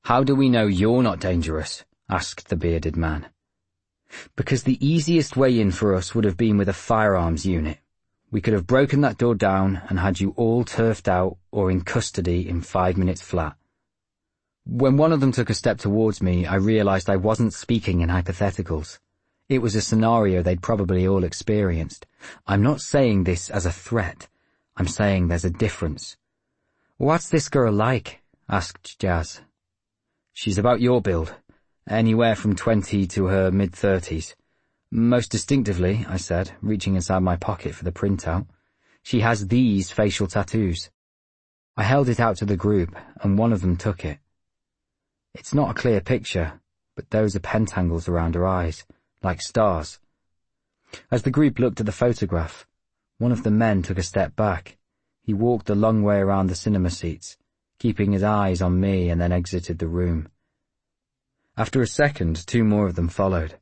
"How do we know you're not dangerous?" asked the bearded man. "Because the easiest way in for us would have been with a firearms unit. We could have broken that door down and had you all turfed out or in custody in 5 minutes flat." When one of them took a step towards me, I realized I wasn't speaking in hypotheticals. It was a scenario they'd probably all experienced. I'm not saying this as a threat. I'm saying there's a difference. "What's this girl like?" asked Jazz. "She's about your build. Anywhere from 20 to her mid-30s. Most distinctively," I said, reaching inside my pocket for the printout, "she has these facial tattoos." I held it out to the group, and one of them took it. It's not a clear picture, but those are pentangles around her eyes, like stars. As the group looked at the photograph, one of the men took a step back. He walked the long way around the cinema seats, keeping his eyes on me, and then exited the room. After a second, 2 more of them followed.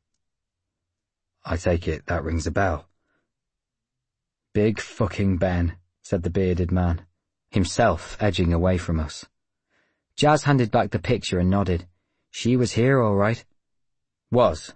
"I take it that rings a bell." "Big fucking Ben," said the bearded man, himself edging away from us. Jazz handed back the picture and nodded. "She was here all right." "Was?"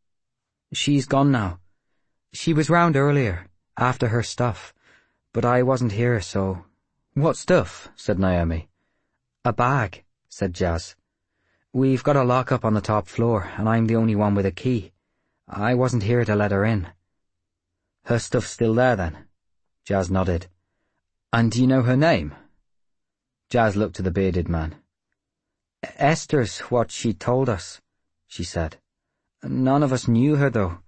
"She's gone now. She was round earlier, after her stuff, but I wasn't here, so—" "What stuff?" said Naomi. "A bag," said Jazz. "We've got a lock-up on the top floor, and I'm the only one with a key. I wasn't here to let her in." "Her stuff's still there, then?" Jazz nodded. "And do you know her name?" Jazz looked to the bearded man. "Esther's what she told us," she said. "None of us knew her, though.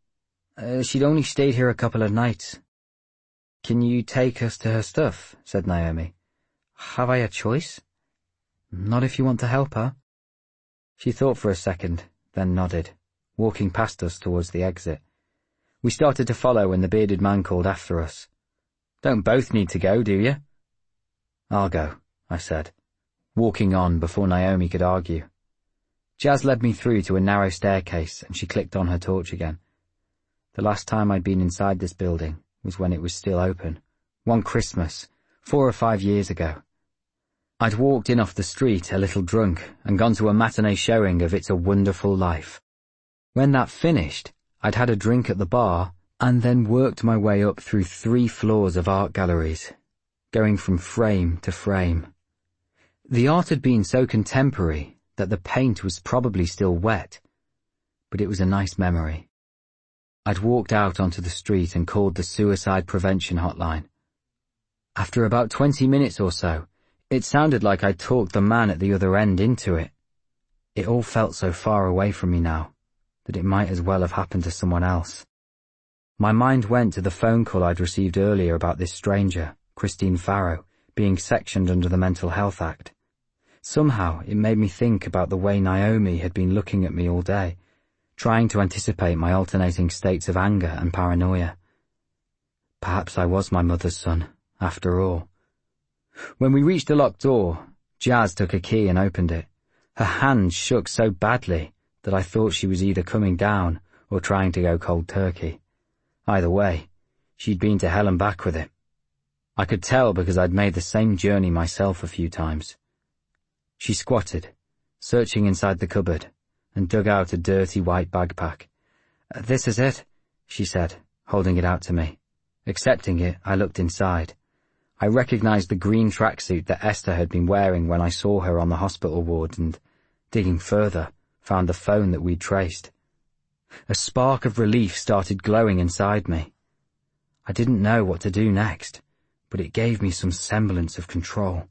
She'd only stayed here a couple of nights." "Can you take us to her stuff?" said Naomi. "Have I a choice?" "Not if you want to help her." She thought for a second, then nodded, walking past us towards the exit. We started to follow when the bearded man called after us. "Don't both need to go, do you?" "I'll go," I said, walking on before Naomi could argue. Jazz led me through to a narrow staircase, and she clicked on her torch again. The last time I'd been inside this building was when it was still open, one Christmas, 4 or 5 years ago. I'd walked in off the street a little drunk and gone to a matinee showing of It's a Wonderful Life. When that finished, I'd had a drink at the bar and then worked my way up through 3 floors of art galleries, going from frame to frame. The art had been so contemporary that the paint was probably still wet, but it was a nice memory. I'd walked out onto the street and called the suicide prevention hotline. After about 20 minutes or so, it sounded like I'd talked the man at the other end into it. It all felt so far away from me now that it might as well have happened to someone else. My mind went to the phone call I'd received earlier about this stranger, Christine Farrow, being sectioned under the Mental Health Act. Somehow it made me think about the way Naomi had been looking at me all day, trying to anticipate my alternating states of anger and paranoia. Perhaps I was my mother's son, after all. When we reached the locked door, Jazz took a key and opened it. Her hand shook so badly that I thought she was either coming down or trying to go cold turkey. Either way, she'd been to hell and back with it. I could tell because I'd made the same journey myself a few times. She squatted, searching inside the cupboard, and dug out a dirty white backpack. "This is it," she said, holding it out to me. Accepting it, I looked inside. I recognized the green tracksuit that Esther had been wearing when I saw her on the hospital ward and, digging further, found the phone that we'd traced. A spark of relief started glowing inside me. I didn't know what to do next, but it gave me some semblance of control.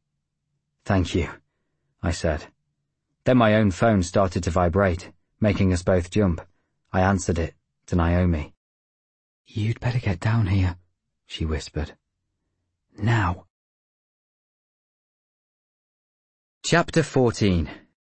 "Thank you," I said. Then my own phone started to vibrate, making us both jump. I answered it, to Naomi. "You'd better get down here," she whispered. "Now." Chapter 14.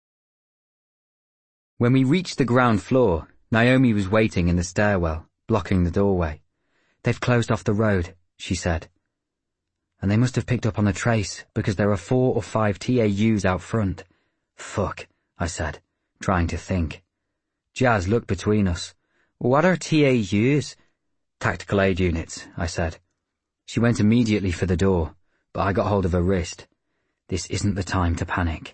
When we reached the ground floor, Naomi was waiting in the stairwell, blocking the doorway. "They've closed off the road," she said. "And they must have picked up on the trace, because there are 4 or 5 TAUs out front." "Fuck," I said, trying to think. Jazz looked between us. "What are TAUs?" "Tactical aid units," I said. She went immediately for the door, but I got hold of her wrist. "This isn't the time to panic.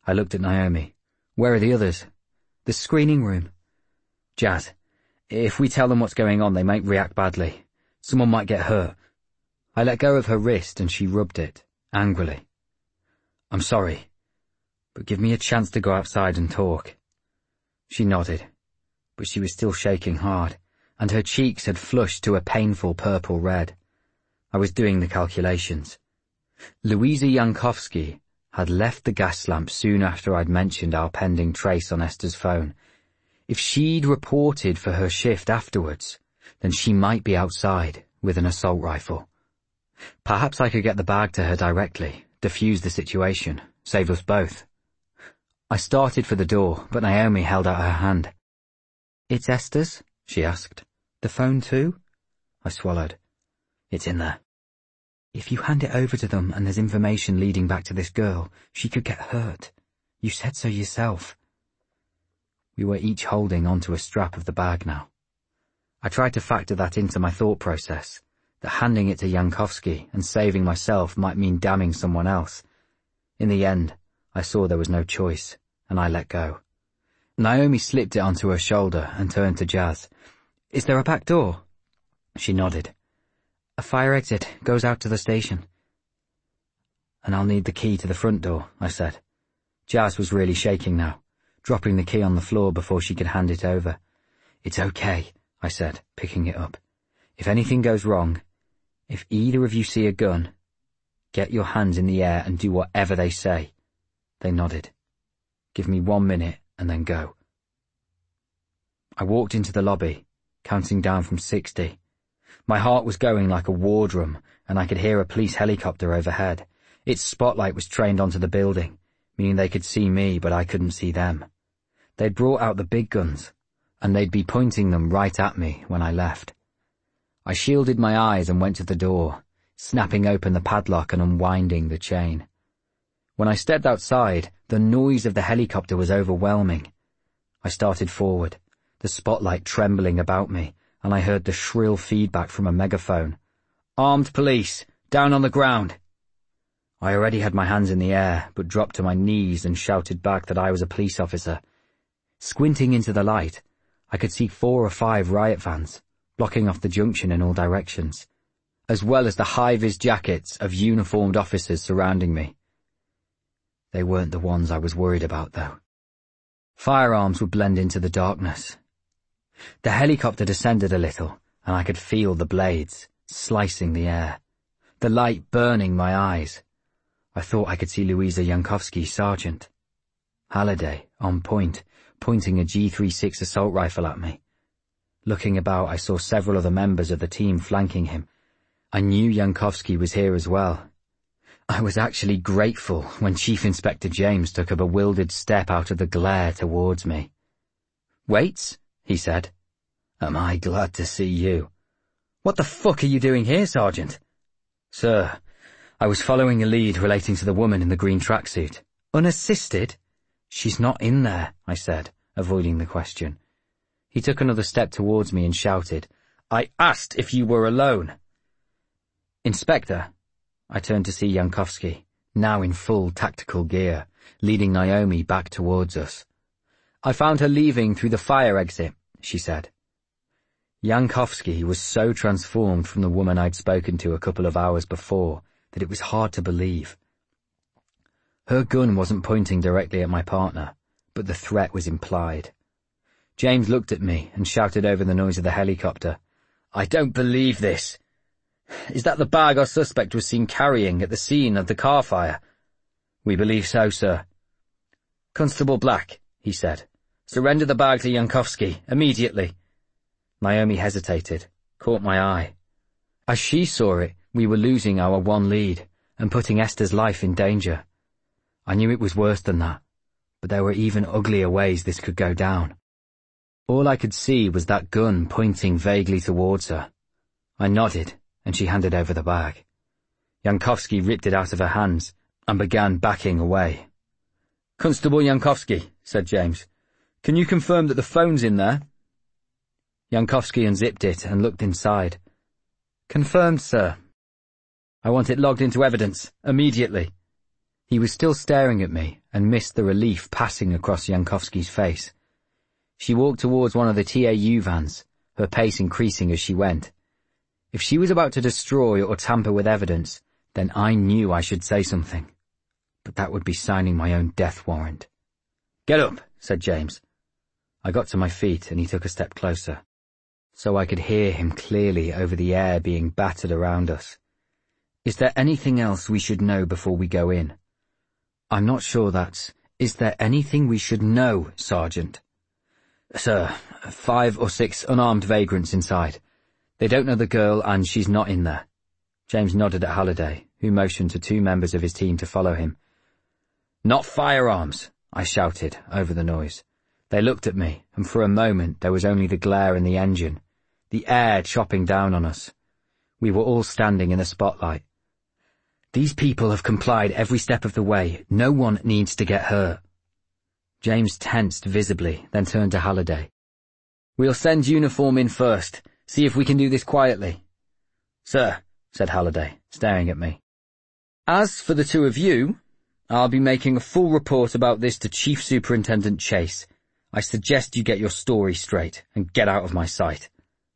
I looked at Naomi. Where are the others? The screening room. Jazz, if we tell them what's going on, they might react badly. Someone might get hurt. I let go of her wrist and she rubbed it, angrily. I'm sorry, but give me a chance to go outside and talk. She nodded, but she was still shaking hard, and her cheeks had flushed to a painful purple red. I was doing the calculations. Louisa Jankowski had left the gas lamp soon after I'd mentioned our pending trace on Esther's phone. If she'd reported for her shift afterwards, then she might be outside with an assault rifle. Perhaps I could get the bag to her directly, defuse the situation, save us both. I started for the door, but Naomi held out her hand. It's Esther's? She asked. The phone too? I swallowed. It's in there. If you hand it over to them and there's information leading back to this girl, she could get hurt. You said so yourself. We were each holding onto a strap of the bag now. I tried to factor that into my thought process, that handing it to Jankowski and saving myself might mean damning someone else. In the end, I saw there was no choice, and I let go. Naomi slipped it onto her shoulder and turned to Jazz. Is there a back door? She nodded. A fire exit goes out to the station. And I'll need the key to the front door, I said. Jazz was really shaking now, dropping the key on the floor before she could hand it over. It's okay, I said, picking it up. If anything goes wrong, if either of you see a gun, get your hands in the air and do whatever they say. They nodded. Give me 1 minute and then go. I walked into the lobby, counting down from 60. My heart was going like a war drum, and I could hear a police helicopter overhead. Its spotlight was trained onto the building, meaning they could see me, but I couldn't see them. They'd brought out the big guns, and they'd be pointing them right at me when I left. I shielded my eyes and went to the door, snapping open the padlock and unwinding the chain. When I stepped outside, the noise of the helicopter was overwhelming. I started forward, the spotlight trembling about me, and I heard the shrill feedback from a megaphone. Armed police, down on the ground. I already had my hands in the air, but dropped to my knees and shouted back that I was a police officer. Squinting into the light, I could see 4 or 5 riot vans, blocking off the junction in all directions, as well as the high-vis jackets of uniformed officers surrounding me. They weren't the ones I was worried about, though. Firearms would blend into the darkness. The helicopter descended a little, and I could feel the blades, slicing the air, the light burning my eyes. I thought I could see Louisa Jankowski, Sergeant. Halliday, on point, pointing a G36 assault rifle at me. Looking about, I saw several other members of the team flanking him. I knew Jankowski was here as well. I was actually grateful when Chief Inspector James took a bewildered step out of the glare towards me. Waits? He said. Am I glad to see you. What the fuck are you doing here, Sergeant? Sir, I was following a lead relating to the woman in the green tracksuit. Unassisted? She's not in there, I said, avoiding the question. He took another step towards me and shouted, I asked if you were alone. Inspector, I turned to see Jankowski, now in full tactical gear, leading Naomi back towards us. I found her leaving through the fire exit, she said. Jankowski was so transformed from the woman I'd spoken to a couple of hours before that it was hard to believe. Her gun wasn't pointing directly at my partner, but the threat was implied. James looked at me and shouted over the noise of the helicopter, I don't believe this. Is that the bag our suspect was seen carrying at the scene of the car fire? We believe so, sir. Constable Black, he said, surrender the bag to Jankowski, immediately. Naomi hesitated, caught my eye. As she saw it, we were losing our one lead and putting Esther's life in danger. I knew it was worse than that, but there were even uglier ways this could go down. All I could see was that gun pointing vaguely towards her. I nodded, and she handed over the bag. Jankowski ripped it out of her hands and began backing away. Constable Jankowski, said James, can you confirm that the phone's in there? Jankowski unzipped it and looked inside. Confirmed, sir. I want it logged into evidence, immediately. He was still staring at me, and missed the relief passing across Yankovsky's face. She walked towards one of the TAU vans, her pace increasing as she went. If she was about to destroy or tamper with evidence, then I knew I should say something. But that would be signing my own death warrant. "Get up," said James. I got to my feet and he took a step closer, so I could hear him clearly over the air being battered around us. "Is there anything else we should know before we go in?" "I'm not sure that's... Is there anything we should know, Sergeant?" "Sir, 5 or 6 unarmed vagrants inside. They don't know the girl and she's not in there." James nodded at Halliday, who motioned to 2 members of his team to follow him. "Not firearms," I shouted over the noise. They looked at me, and for a moment there was only the glare in the engine, the air chopping down on us. We were all standing in the spotlight. "These people have complied every step of the way. No one needs to get hurt." James tensed visibly, then turned to Halliday. "We'll send uniform in first. See if we can do this quietly." "Sir," said Halliday, staring at me. "As for the 2 of you, I'll be making a full report about this to Chief Superintendent Chase. I suggest you get your story straight and get out of my sight."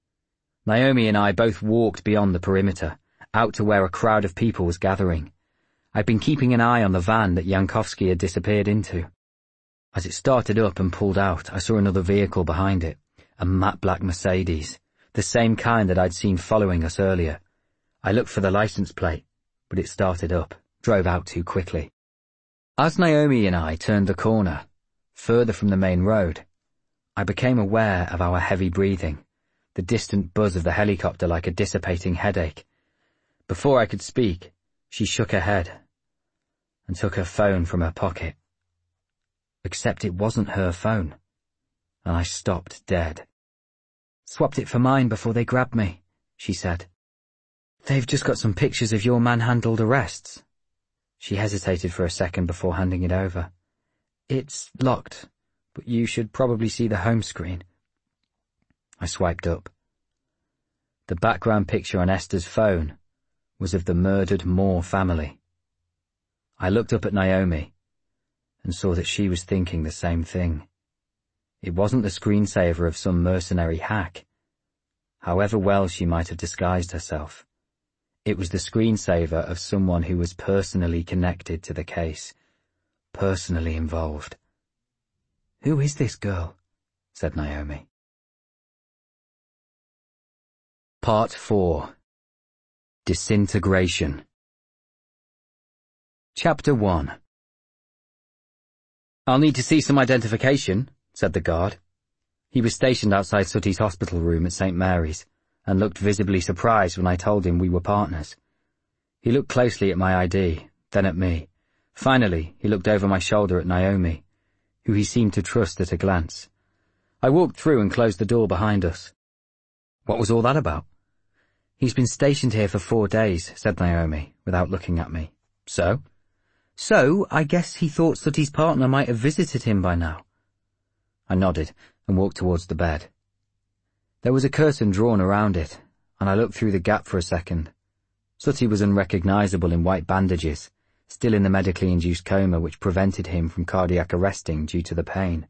Naomi and I both walked beyond the perimeter, out to where a crowd of people was gathering. I'd been keeping an eye on the van that Yankovsky had disappeared into. As it started up and pulled out, I saw another vehicle behind it, a matte black Mercedes, the same kind that I'd seen following us earlier. I looked for the license plate, but it started up, drove out too quickly. As Naomi and I turned the corner, further from the main road, I became aware of our heavy breathing, the distant buzz of the helicopter like a dissipating headache. Before I could speak, she shook her head and took her phone from her pocket. Except it wasn't her phone, and I stopped dead. "Swapped it for mine before they grabbed me," she said. "They've just got some pictures of your manhandled arrests." She hesitated for a second before handing it over. "It's locked, but you should probably see the home screen." I swiped up. The background picture on Esther's phone was of the murdered Moore family. I looked up at Naomi and saw that she was thinking the same thing. It wasn't the screensaver of some mercenary hack, however well she might have disguised herself. It was the screensaver of someone who was personally connected to the case, personally involved. "Who is this girl?" said Naomi. Part 4. Disintegration. Chapter 1. "I'll need to see some identification," said the guard. He was stationed outside Sooty's hospital room at St. Mary's, and looked visibly surprised when I told him we were partners. He looked closely at my ID, then at me. Finally, he looked over my shoulder at Naomi, who he seemed to trust at a glance. I walked through and closed the door behind us. "What was all that about?" "He's been stationed here for 4 days," said Naomi, without looking at me. "So?" "So, I guess he thought Sooty's partner might have visited him by now." I nodded and walked towards the bed. There was a curtain drawn around it, and I looked through the gap for a second. Sooty was unrecognizable in white bandages, still in the medically induced coma which prevented him from cardiac arresting due to the pain.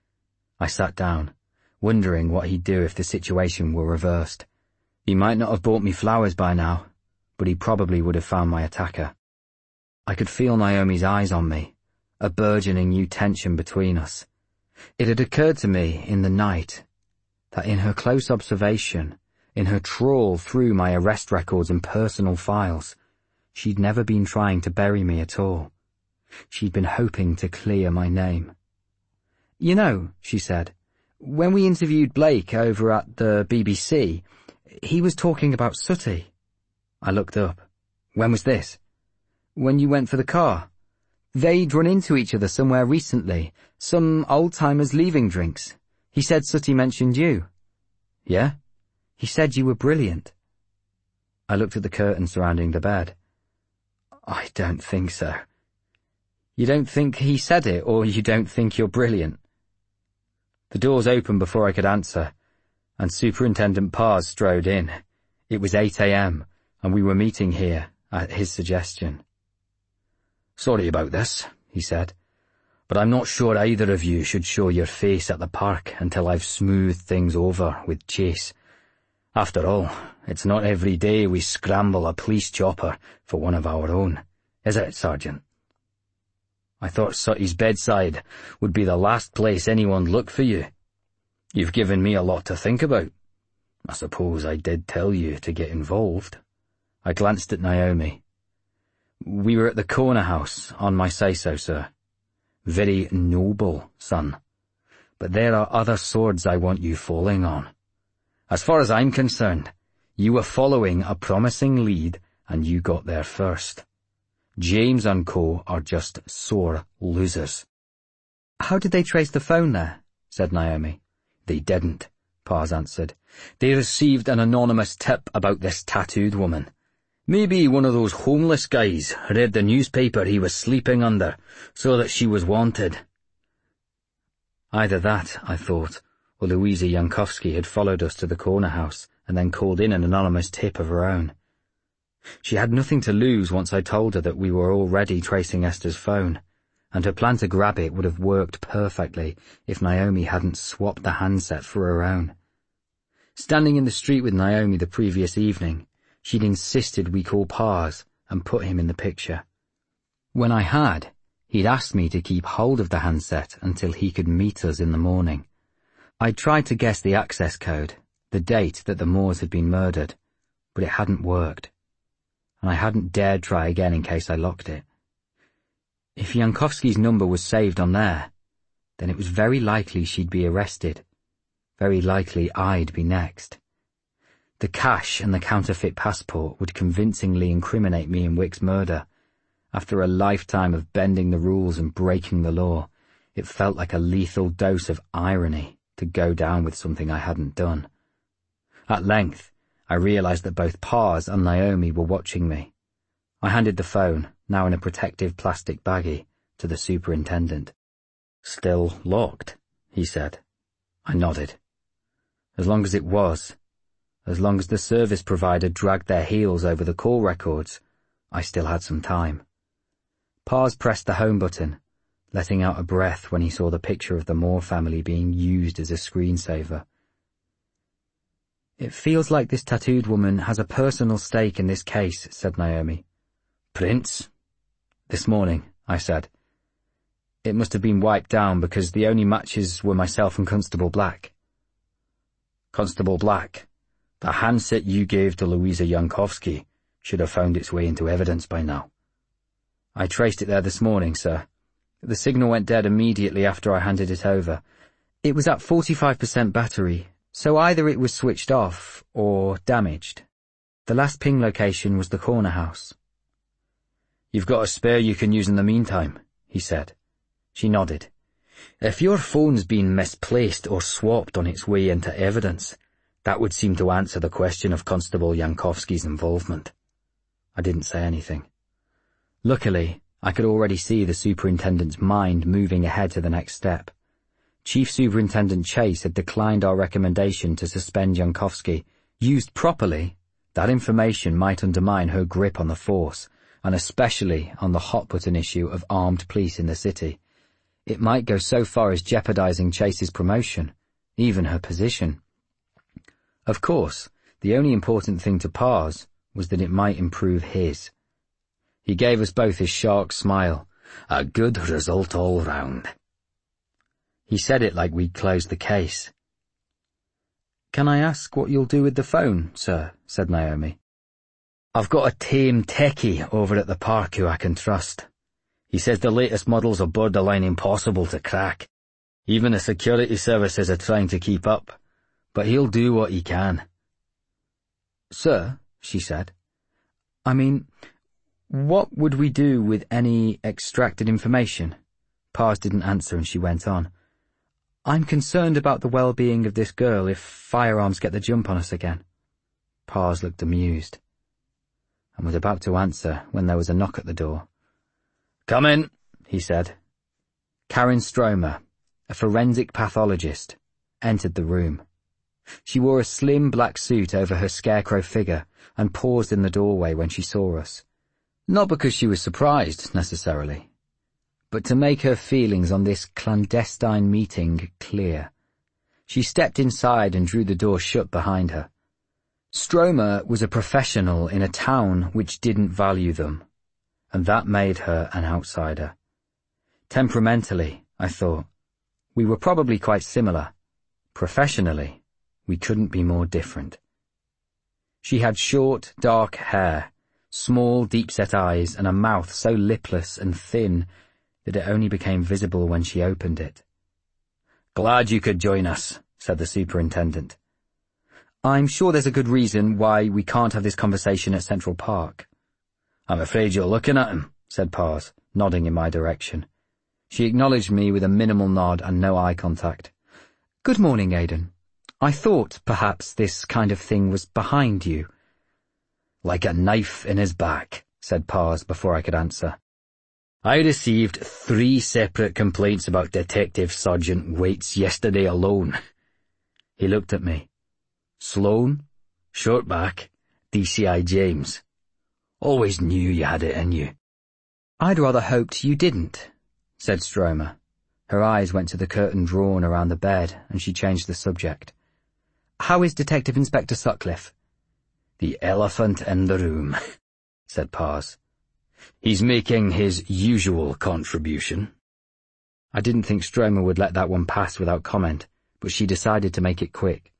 I sat down, wondering what he'd do if the situation were reversed. He might not have bought me flowers by now, but he probably would have found my attacker. I could feel Naomi's eyes on me, a burgeoning new tension between us. It had occurred to me in the night that in her close observation, in her trawl through my arrest records and personal files, she'd never been trying to bury me at all. She'd been hoping to clear my name. "You know," she said, "when we interviewed Blake over at the BBC, he was talking about Sooty." I looked up. "When was this?" "When you went for the car. They'd run into each other somewhere recently, some old-timers leaving drinks. He said Sooty mentioned you." "Yeah?" "He said you were brilliant." I looked at the curtain surrounding the bed. "I don't think so." "You don't think he said it, or you don't think you're brilliant?" The doors opened before I could answer, and Superintendent Pars strode in. It was 8 a.m., and we were meeting here at his suggestion. "Sorry about this," he said. But I'm not sure either of you should show your face at the park until I've smoothed things over with Chase. After all, it's not every day we scramble a police chopper for one of our own, is it, Sergeant? I thought Sutty's bedside would be the last place anyone'd look for you. You've given me a lot to think about. I suppose I did tell you to get involved. I glanced at Naomi. We were at the corner house, on my say-so, sir. Very noble, son. But there are other swords I want you falling on. As far as I'm concerned, you were following a promising lead and you got there first. James and Co. are just sore losers. How did they trace the phone there? Said Naomi. They didn't, Paz answered. They received an anonymous tip about this tattooed woman. Maybe one of those homeless guys read the newspaper he was sleeping under, so that she was wanted. Either that, I thought, or Louisa Jankowski had followed us to the corner house and then called in an anonymous tip of her own. She had nothing to lose once I told her that we were already tracing Esther's phone, and her plan to grab it would have worked perfectly if Naomi hadn't swapped the handset for her own. Standing in the street with Naomi the previous evening, she'd insisted we call Paz and put him in the picture. When I had, he'd asked me to keep hold of the handset until he could meet us in the morning. I'd tried to guess the access code, the date that the Moores had been murdered, but it hadn't worked, and I hadn't dared try again in case I locked it. If Jankowski's number was saved on there, then it was very likely she'd be arrested. Very likely I'd be next. The cash and the counterfeit passport would convincingly incriminate me in Wick's murder. After a lifetime of bending the rules and breaking the law, it felt like a lethal dose of irony to go down with something I hadn't done. At length, I realized that both Paz and Naomi were watching me. I handed the phone, now in a protective plastic baggie, to the superintendent. Still locked, he said. I nodded. As long as it was, as long as the service provider dragged their heels over the call records, I still had some time. Paz pressed the home button, letting out a breath when he saw the picture of the Moore family being used as a screensaver. It feels like this tattooed woman has a personal stake in this case, said Naomi. Prince? This morning, I said. It must have been wiped down because the only matches were myself and Constable Black. Constable Black, the handset you gave to Louisa Jankowski should have found its way into evidence by now. I traced it there this morning, sir. The signal went dead immediately after I handed it over. It was at 45% battery, so either it was switched off or damaged. The last ping location was the corner house. You've got a spare you can use in the meantime, he said. She nodded. If your phone's been misplaced or swapped on its way into evidence, that would seem to answer the question of Constable Jankowski's involvement. I didn't say anything. Luckily, I could already see the superintendent's mind moving ahead to the next step. Chief Superintendent Chase had declined our recommendation to suspend Jankowski. Used properly, that information might undermine her grip on the force, and especially on the hot-button issue of armed police in the city. It might go so far as jeopardizing Chase's promotion, even her position. Of course, the only important thing to Paz was that it might improve his. He gave us both his shark smile. A good result all round. He said it like we'd closed the case. Can I ask what you'll do with the phone, sir? Said Naomi. I've got a tame techie over at the park who I can trust. He says the latest models are borderline impossible to crack. Even the security services are trying to keep up, but he'll do what he can. Sir, she said, I mean, what would we do with any extracted information? Paz didn't answer and she went on. I'm concerned about the well-being of this girl if firearms get the jump on us again. Paz looked amused and was about to answer when there was a knock at the door. Come in, he said. Karen Stromer, a forensic pathologist, entered the room. She wore a slim black suit over her scarecrow figure and paused in the doorway when she saw us. Not because she was surprised, necessarily, but to make her feelings on this clandestine meeting clear. She stepped inside and drew the door shut behind her. Stromer was a professional in a town which didn't value them, and that made her an outsider. Temperamentally, I thought, we were probably quite similar. Professionally, we couldn't be more different. She had short, dark hair, small, deep-set eyes, and a mouth so lipless and thin that it only became visible when she opened it. "Glad you could join us," said the superintendent. "I'm sure there's a good reason why we can't have this conversation at Central Park." "I'm afraid you're looking at him," said Pars, nodding in my direction. She acknowledged me with a minimal nod and no eye contact. "Good morning, Aidan. I thought perhaps this kind of thing was behind you." "Like a knife in his back," said Pars before I could answer. "I received 3 separate complaints about Detective Sergeant Waits yesterday alone." He looked at me. "Sloane, Shortback, DCI James. Always knew you had it in you." "I'd rather hoped you didn't," said Stromer. Her eyes went to the curtain drawn around the bed, and she changed the subject. "How is Detective Inspector Sutcliffe?" "The elephant in the room," said Pars. "He's making his usual contribution." I didn't think Stromer would let that one pass without comment, but she decided to make it quick.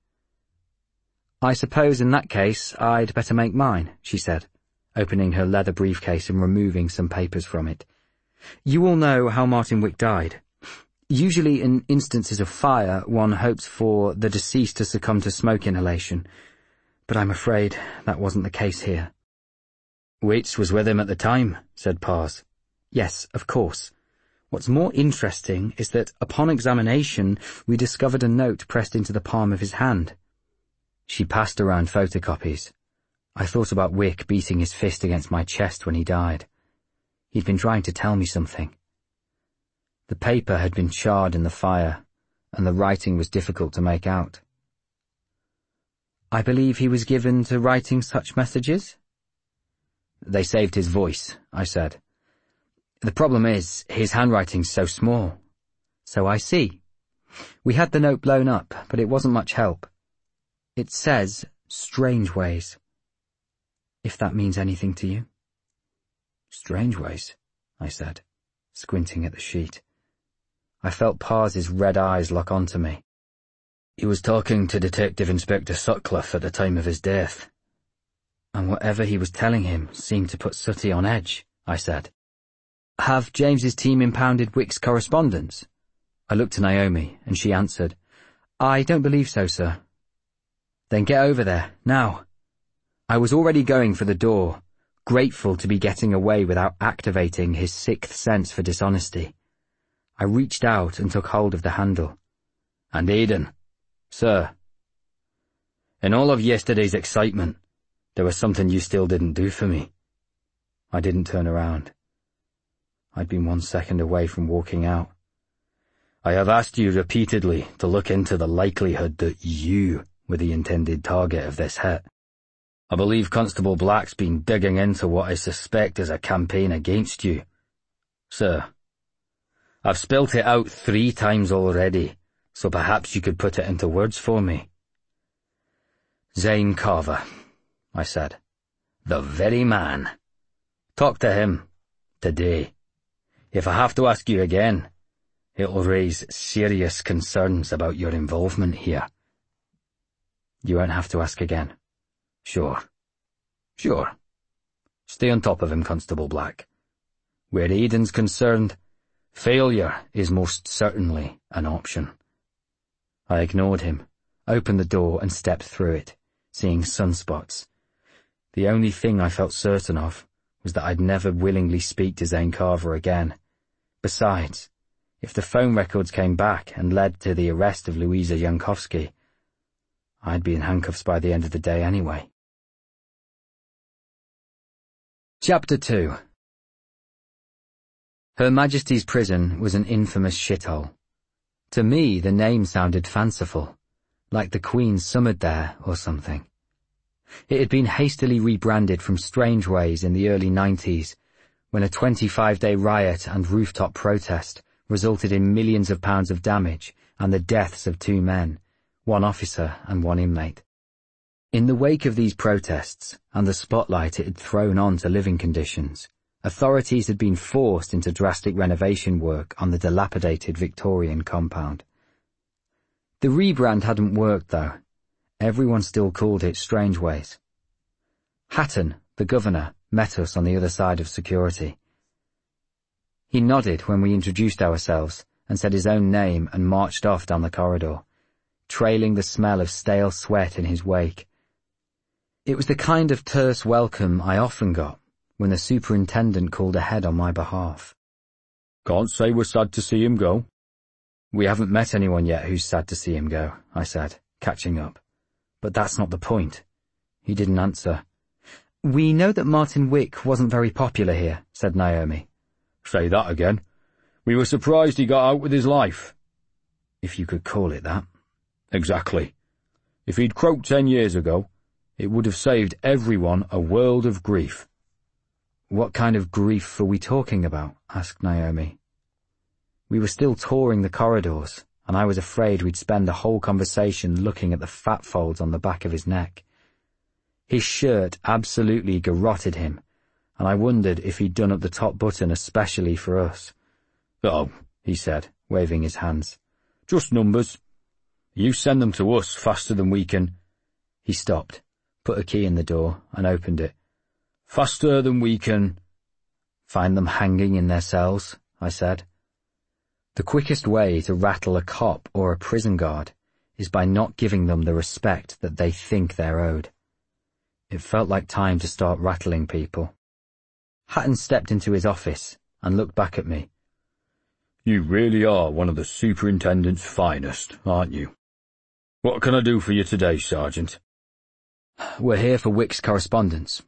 "I suppose in that case I'd better make mine," she said, opening her leather briefcase and removing some papers from it. "You all know how Martin Wick died. Usually in instances of fire, one hopes for the deceased to succumb to smoke inhalation, but I'm afraid that wasn't the case here." "Waits was with him at the time," said Pars. "Yes, of course. What's more interesting is that upon examination we discovered a note pressed into the palm of his hand." She passed around photocopies. I thought about Wick beating his fist against my chest when he died. He'd been trying to tell me something. The paper had been charred in the fire, and the writing was difficult to make out. "I believe he was given to writing such messages?" "They saved his voice," I said. "The problem is, his handwriting's so small." "So I see. We had the note blown up, but it wasn't much help. It says, Strangeways. If that means anything to you." "Strangeways," I said, squinting at the sheet. I felt Pars's red eyes lock onto me. "He was talking to Detective Inspector Sutcliffe at the time of his death." "And whatever he was telling him seemed to put Sooty on edge," I said. "Have James's team impounded Wick's correspondence?" I looked to Naomi, and she answered, "I don't believe so, sir." "Then get over there, now." I was already going for the door, grateful to be getting away without activating his 6th sense for dishonesty. I reached out and took hold of the handle. "And Aidan." "Sir." "In all of yesterday's excitement, there was something you still didn't do for me." I didn't turn around. I'd been 1 second away from walking out. "I have asked you repeatedly to look into the likelihood that you were the intended target of this hit. I believe Constable Black's been digging into what I suspect is a campaign against you. Sir, I've spilt it out 3 times already, so perhaps you could put it into words for me." "Zane Carver," I said. "The very man. Talk to him. Today. If I have to ask you again, it'll raise serious concerns about your involvement here." "You won't have to ask again." Sure. Stay on top of him, Constable Black. Where Aidan's concerned, failure is most certainly an option." I ignored him, opened the door and stepped through it, seeing sunspots. The only thing I felt certain of was that I'd never willingly speak to Zane Carver again. Besides, if the phone records came back and led to the arrest of Louisa Jankowski, I'd be in handcuffs by the end of the day anyway. Chapter 2. Her Majesty's Prison was an infamous shithole. To me, the name sounded fanciful, like the Queen summered there or something. It had been hastily rebranded from Strangeways in the early 90s, when a 25-day riot and rooftop protest resulted in millions of pounds of damage and the deaths of 2 men, 1 officer and 1 inmate. In the wake of these protests and the spotlight it had thrown on to living conditions, authorities had been forced into drastic renovation work on the dilapidated Victorian compound. The rebrand hadn't worked, though. Everyone still called it Strangeways. Hatton, the governor, met us on the other side of security. He nodded when we introduced ourselves and said his own name and marched off down the corridor, trailing the smell of stale sweat in his wake. It was the kind of terse welcome I often got when the superintendent called ahead on my behalf. "Can't say we're sad to see him go." "We haven't met anyone yet who's sad to see him go," I said, catching up. "But that's not the point." He didn't answer. "We know that Martin Wick wasn't very popular here," said Naomi. "Say that again. We were surprised he got out with his life." "If you could call it that." "Exactly. If he'd croaked 10 years ago, it would have saved everyone a world of grief." "What kind of grief are we talking about?" asked Naomi. We were still touring the corridors, and I was afraid we'd spend the whole conversation looking at the fat folds on the back of his neck. His shirt absolutely garrotted him, and I wondered if he'd done up the top button especially for us. "Oh," he said, waving his hands. "Just numbers. You send them to us faster than we can—" He stopped, put a key in the door, and opened it. "Faster than we can—" "Find them hanging in their cells," I said. The quickest way to rattle a cop or a prison guard is by not giving them the respect that they think they're owed. It felt like time to start rattling people. Hatton stepped into his office and looked back at me. "You really are one of the superintendent's finest, aren't you? What can I do for you today, Sergeant?" "We're here for Wick's correspondence."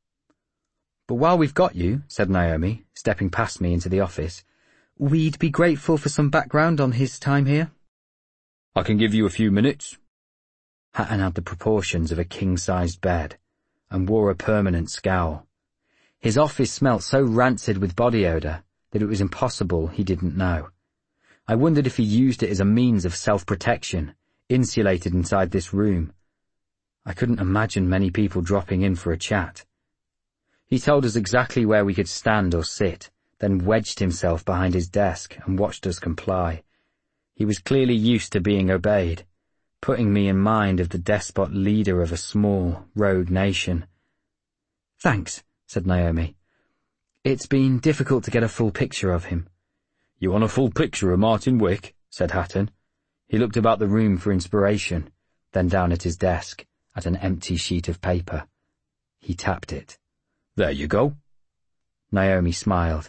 "But while we've got you," said Naomi, stepping past me into the office, "we'd be grateful for some background on his time here." "I can give you a few minutes." Hatton had the proportions of a king-sized bed and wore a permanent scowl. His office smelt so rancid with body odour that it was impossible he didn't know. I wondered if he used it as a means of self-protection, insulated inside this room. I couldn't imagine many people dropping in for a chat. He told us exactly where we could stand or sit, then wedged himself behind his desk and watched us comply. He was clearly used to being obeyed, putting me in mind of the despot leader of a small, rogue nation. "Thanks," said Naomi. "It's been difficult to get a full picture of him." "You want a full picture of Martin Wick?" said Hatton. He looked about the room for inspiration, then down at his desk, at an empty sheet of paper. He tapped it. "There you go." Naomi smiled.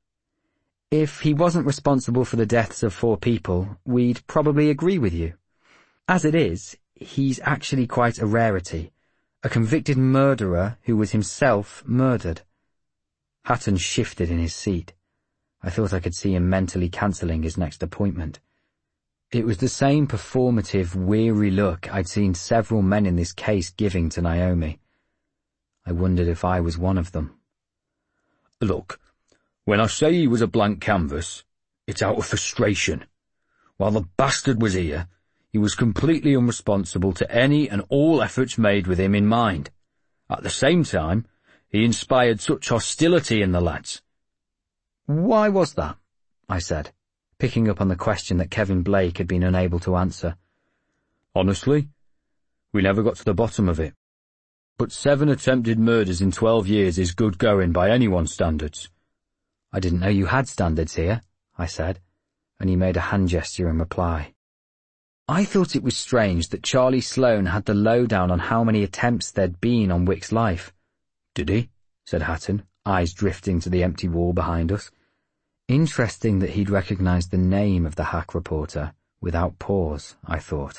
"If he wasn't responsible for the deaths of 4 people, we'd probably agree with you. As it is, he's actually quite a rarity, a convicted murderer who was himself murdered." Hatton shifted in his seat. I thought I could see him mentally cancelling his next appointment. It was the same performative, weary look I'd seen several men in this case giving to Naomi. I wondered if I was one of them. "Look, when I say he was a blank canvas, it's out of frustration. While the bastard was here, he was completely unresponsible to any and all efforts made with him in mind. At the same time, he inspired such hostility in the lads." "Why was that?" I said, picking up on the question that Kevin Blake had been unable to answer. "Honestly, we never got to the bottom of it. But 7 attempted murders in 12 years is good going by anyone's standards." "I didn't know you had standards here," I said, and he made a hand gesture in reply. I thought it was strange that Charlie Sloane had the lowdown on how many attempts there'd been on Wick's life. "Did he?" said Hatton, eyes drifting to the empty wall behind us. Interesting that he'd recognised the name of the hack reporter without pause, I thought.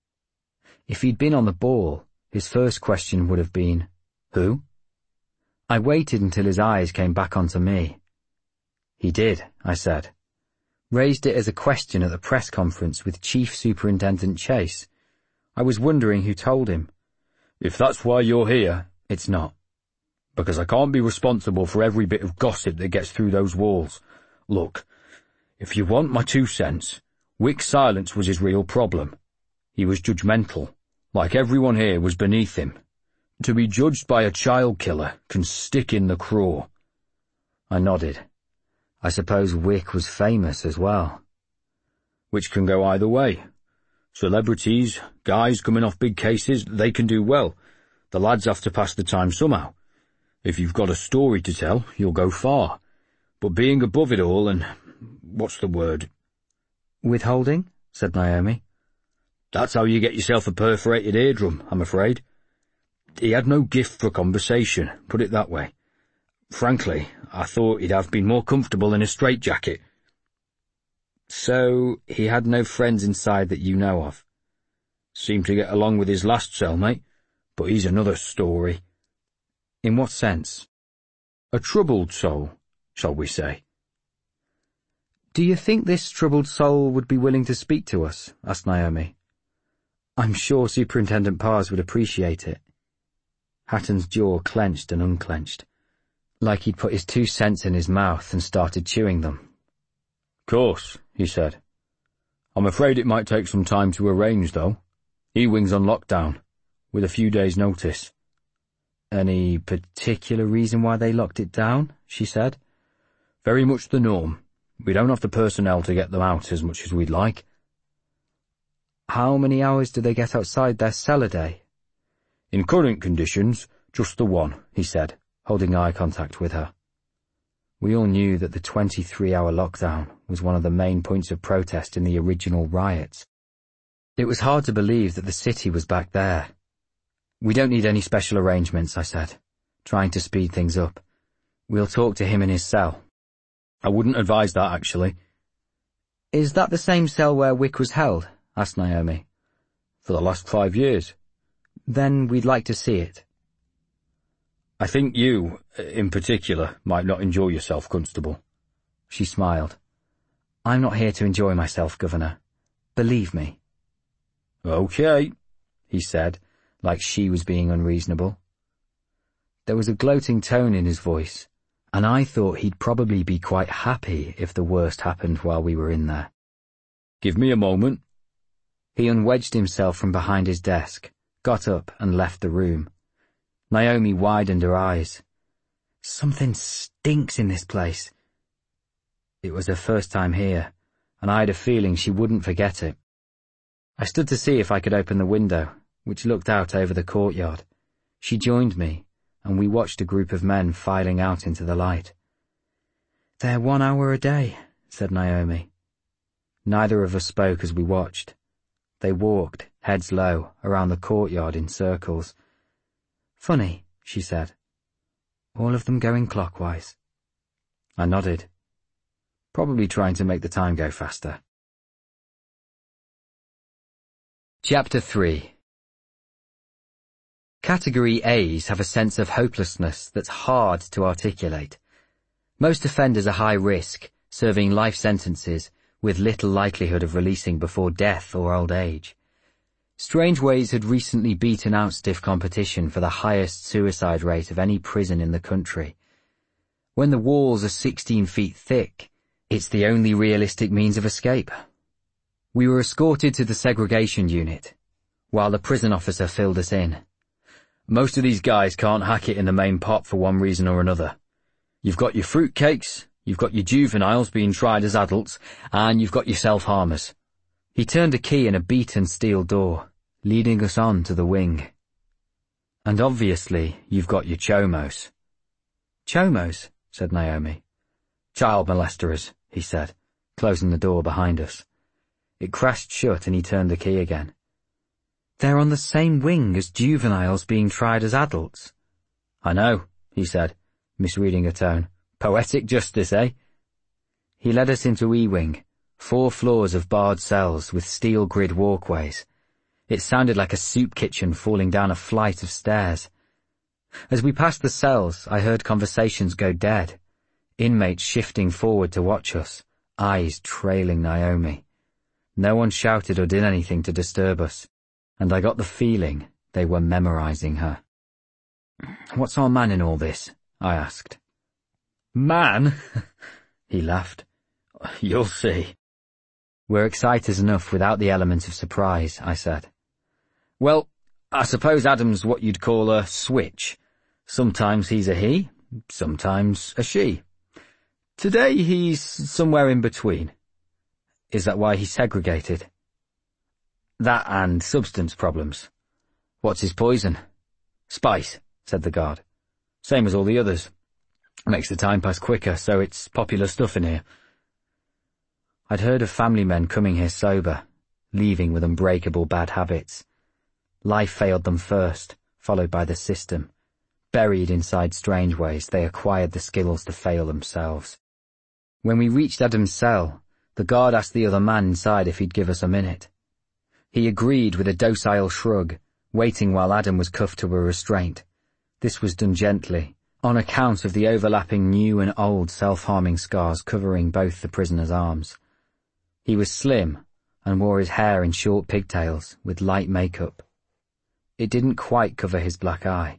If he'd been on the ball, his first question would have been, "Who?" I waited until his eyes came back onto me. "He did," I said. Raised it as a question at the press conference with Chief Superintendent Chase. I was wondering who told him. "If that's why you're here..." "It's not." Because I can't be responsible for every bit of gossip that gets through those walls. Look, if you want my 2 cents, Wick's silence was his real problem. He was judgmental, like everyone here was beneath him. To be judged by a child killer can stick in the craw. I nodded. I suppose Wick was famous as well. Which can go either way. Celebrities, guys coming off big cases, they can do well. The lads have to pass the time somehow. If you've got a story to tell, you'll go far. But being above it all and... what's the word? Withholding, said Naomi. That's how you get yourself a perforated eardrum, I'm afraid. He had no gift for conversation, put it that way. Frankly, I thought he'd have been more comfortable in a straitjacket. So, he had no friends inside that you know of? Seemed to get along with his last cellmate, but he's another story. In what sense? A troubled soul, shall we say. Do you think this troubled soul would be willing to speak to us? Asked Naomi. I'm sure Superintendent Parrs would appreciate it. Hatton's jaw clenched and unclenched, like he'd put his 2 cents in his mouth and started chewing them. Course, he said. I'm afraid it might take some time to arrange, though. E-Wing's on lockdown, with a few days' notice. Any particular reason why they locked it down? She said. Very much the norm. We don't have the personnel to get them out as much as we'd like. How many hours do they get outside their cell a day? In current conditions, just the 1, he said, holding eye contact with her. We all knew that the 23-hour lockdown was one of the main points of protest in the original riots. It was hard to believe that the city was back there. We don't need any special arrangements, I said, trying to speed things up. We'll talk to him in his cell. I wouldn't advise that, actually. Is that the same cell where Wick was held? Asked Naomi. For the last 5 years. Then we'd like to see it. I think you, in particular, might not enjoy yourself, Constable. She smiled. I'm not here to enjoy myself, Governor. Believe me. Okay, he said, like she was being unreasonable. There was a gloating tone in his voice, and I thought he'd probably be quite happy if the worst happened while we were in there. Give me a moment. He unwedged himself from behind his desk, got up and left the room. Naomi widened her eyes. Something stinks in this place. It was her first time here, and I had a feeling she wouldn't forget it. I stood to see if I could open the window, which looked out over the courtyard. She joined me, and we watched a group of men filing out into the light. They're 1 hour a day, said Naomi. Neither of us spoke as we watched. They walked, heads low, around the courtyard in circles. Funny, she said. All of them going clockwise. I nodded. Probably trying to make the time go faster. Chapter 3. Category A's have a sense of hopelessness that's hard to articulate. Most offenders are high risk, serving life sentences with little likelihood of releasing before death or old age. Strangeways had recently beaten out stiff competition for the highest suicide rate of any prison in the country. When the walls are 16 feet thick, it's the only realistic means of escape. We were escorted to the segregation unit, while the prison officer filled us in. Most of these guys can't hack it in the main pot for one reason or another. You've got your fruitcakes, you've got your juveniles being tried as adults, and you've got your self-harmers. He turned a key in a beaten steel door, leading us on to the wing. And obviously, you've got your chomos. Chomos, said Naomi. Child molesters, he said, closing the door behind us. It crashed shut and he turned the key again. They're on the same wing as juveniles being tried as adults. I know, he said, misreading her tone. Poetic justice, eh? He led us into E-Wing, 4 floors of barred cells with steel grid walkways. It sounded like a soup kitchen falling down a flight of stairs. As we passed the cells, I heard conversations go dead, inmates shifting forward to watch us, eyes trailing Naomi. No one shouted or did anything to disturb us, and I got the feeling they were memorizing her. What's our man in all this? I asked. Man? He laughed. You'll see. We're exciters enough without the element of surprise, I said. Well, I suppose Adam's what you'd call a switch. Sometimes he's a he, sometimes a she. Today he's somewhere in between. Is that why he's segregated? That and substance problems. What's his poison? Spice, said the guard. Same as all the others. Makes the time pass quicker, so it's popular stuff in here. I'd heard of family men coming here sober, leaving with unbreakable bad habits. Life failed them first, followed by the system. Buried inside strange ways, they acquired the skills to fail themselves. When we reached Adam's cell, the guard asked the other man inside if he'd give us a minute. He agreed with a docile shrug, waiting while Adam was cuffed to a restraint. This was done gently, on account of the overlapping new and old self-harming scars covering both the prisoner's arms. He was slim, and wore his hair in short pigtails, with light makeup. It didn't quite cover his black eye.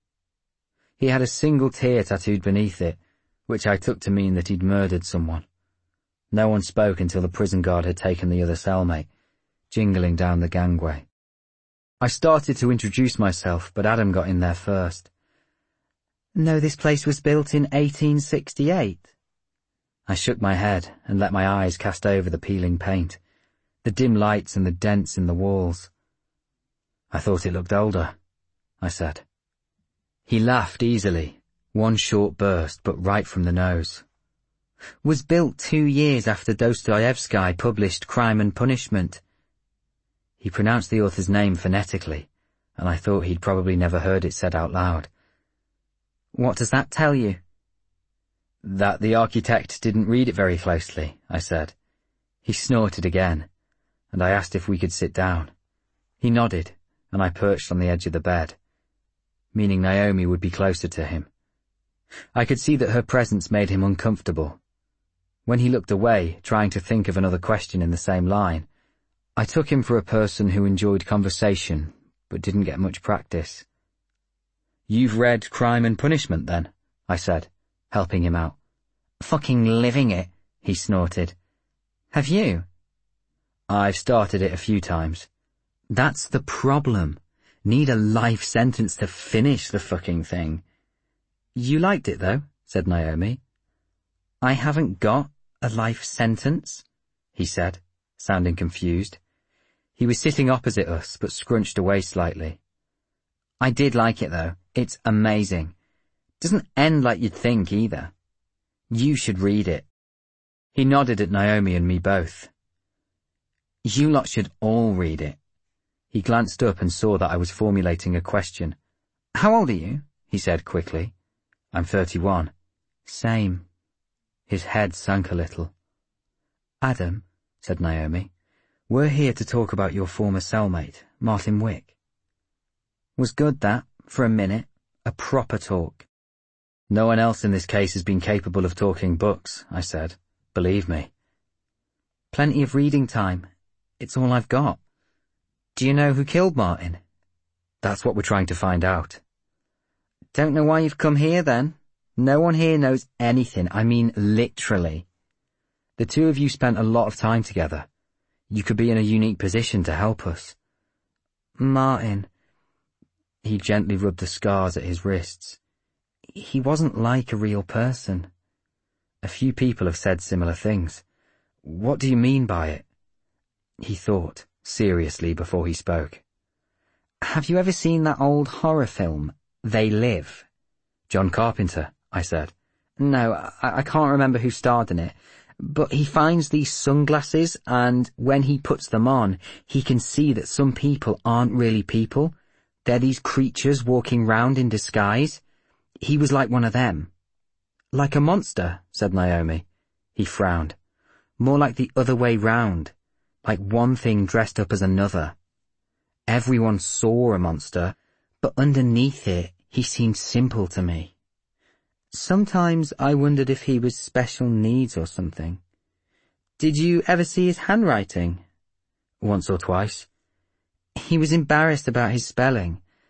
He had a single tear tattooed beneath it, which I took to mean that he'd murdered someone. No one spoke until the prison guard had taken the other cellmate, jingling down the gangway. I started to introduce myself, but Adam got in there first. No, this place was built in 1868. I shook my head and let my eyes cast over the peeling paint, the dim lights and the dents in the walls. I thought it looked older, I said. He laughed easily, one short burst, but right from the nose. Was built 2 years after Dostoevsky published Crime and Punishment. He pronounced the author's name phonetically, and I thought he'd probably never heard it said out loud. What does that tell you? That the architect didn't read it very closely, I said. He snorted again, and I asked if we could sit down. He nodded, and I perched on the edge of the bed, meaning Naomi would be closer to him. I could see that her presence made him uncomfortable. When he looked away, trying to think of another question in the same line, I took him for a person who enjoyed conversation, but didn't get much practice. "You've read Crime and Punishment, then?" I said, helping him out. Fucking living it, he snorted. Have you? I've started it a few times. That's the problem. Need a life sentence to finish the fucking thing. You liked it, though, said Naomi. I haven't got a life sentence, he said, sounding confused. He was sitting opposite us, but scrunched away slightly. I did like it, though. It's amazing. Doesn't end like you'd think, either. You should read it. He nodded at Naomi and me both. You lot should all read it. He glanced up and saw that I was formulating a question. How old are you? He said quickly. I'm 31. Same. His head sank a little. Adam, said Naomi, we're here to talk about your former cellmate, Martin Wick. Was good, that, for a minute. A proper talk. No one else in this case has been capable of talking books, I said. Believe me. Plenty of reading time. It's all I've got. Do you know who killed Martin? That's what we're trying to find out. Don't know why you've come here, then. No one here knows anything. I mean, literally. The two of you spent a lot of time together. You could be in a unique position to help us. Martin. He gently rubbed the scars at his wrists. He wasn't like a real person. A few people have said similar things. What do you mean by it? He thought, seriously, before he spoke. Have you ever seen that old horror film, They Live? John Carpenter, I said. No, I can't remember who starred in it. But he finds these sunglasses, and when he puts them on, he can see that some people aren't really people. They're these creatures walking round in disguise. He was like one of them. Like a monster, said Naomi. He frowned. More like the other way round. Like one thing dressed up as another. Everyone saw a monster, but underneath it, he seemed simple to me. Sometimes I wondered if he was special needs or something. Did you ever see his handwriting? Once or twice. He was embarrassed about his spelling.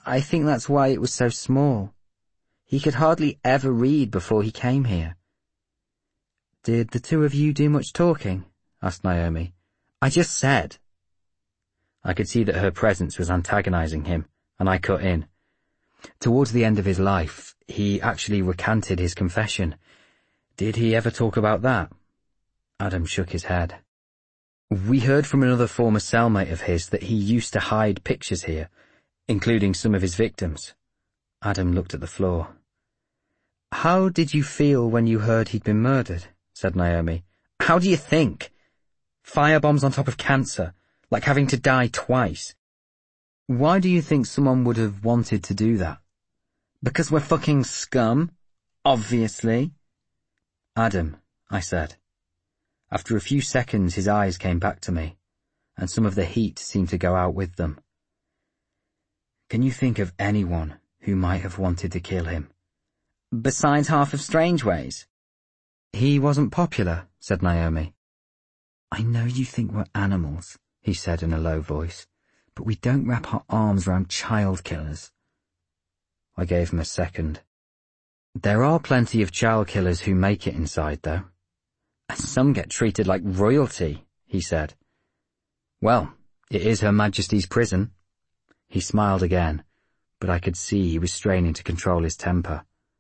I think that's why it was so small. He could hardly ever read before he came here." "Did the two of you do much talking?" asked Naomi. "I just said." I could see that her presence was antagonizing him, and I cut in. "Towards the end of his life, he actually recanted his confession. Did he ever talk about that?" Adam shook his head. "We heard from another former cellmate of his that he used to hide pictures here, including some of his victims." Adam looked at the floor. "How did you feel when you heard he'd been murdered?" said Naomi. "How do you think? Firebombs on top of cancer, like having to die twice. Why do you think someone would have wanted to do that?" "Because we're fucking scum, obviously." "Adam," I said. After a few seconds his eyes came back to me, and some of the heat seemed to go out with them. "Can you think of anyone who might have wanted to kill him?" "Besides half of Strangeways?" "He wasn't popular," said Naomi. "I know you think we're animals," he said in a low voice, "but we don't wrap our arms around child killers." I gave him a second. "There are plenty of child killers who make it inside, though. Some get treated like royalty," he said. "Well, it is Her Majesty's prison." He smiled again, but I could see he was straining to control his temper.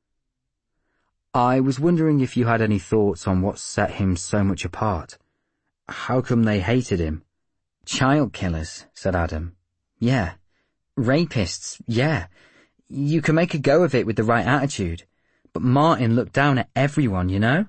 "I was wondering if you had any thoughts on what set him so much apart. How come they hated him?" "Child killers," said Adam. "Yeah. Rapists, yeah. You can make a go of it with the right attitude. But Martin looked down at everyone, you know?"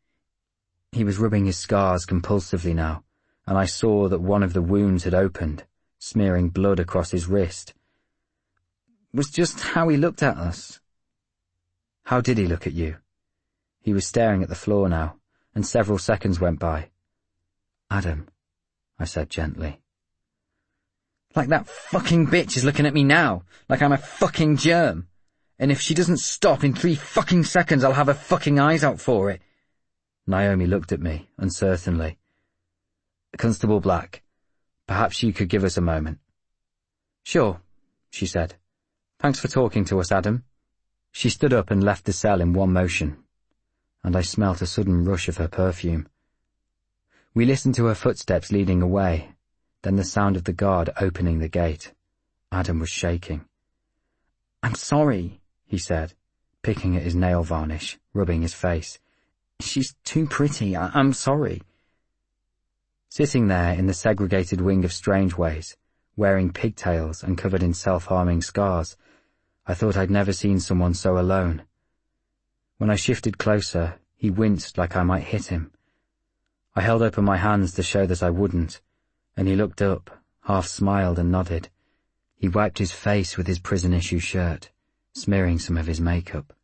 He was rubbing his scars compulsively now, and I saw that one of the wounds had opened, smearing blood across his wrist. "It was just how he looked at us." "How did he look at you?" He was staring at the floor now, and several seconds went by. "Adam," I said gently. "Like that fucking bitch is looking at me now, like I'm a fucking germ. And if she doesn't stop in 3 fucking seconds, I'll have her fucking eyes out for it." Naomi looked at me, uncertainly. "Constable Black, perhaps you could give us a moment." "Sure," she said. "Thanks for talking to us, Adam." She stood up and left the cell in one motion, and I smelt a sudden rush of her perfume. We listened to her footsteps leading away, then the sound of the guard opening the gate. Adam was shaking. "I'm sorry," he said, picking at his nail varnish, rubbing his face. "She's too pretty. I'm sorry." Sitting there in the segregated wing of Strangeways, wearing pigtails and covered in self-harming scars, I thought I'd never seen someone so alone. When I shifted closer, he winced like I might hit him. I held open my hands to show that I wouldn't, and he looked up, half smiled and nodded. He wiped his face with his prison-issue shirt, smearing some of his makeup.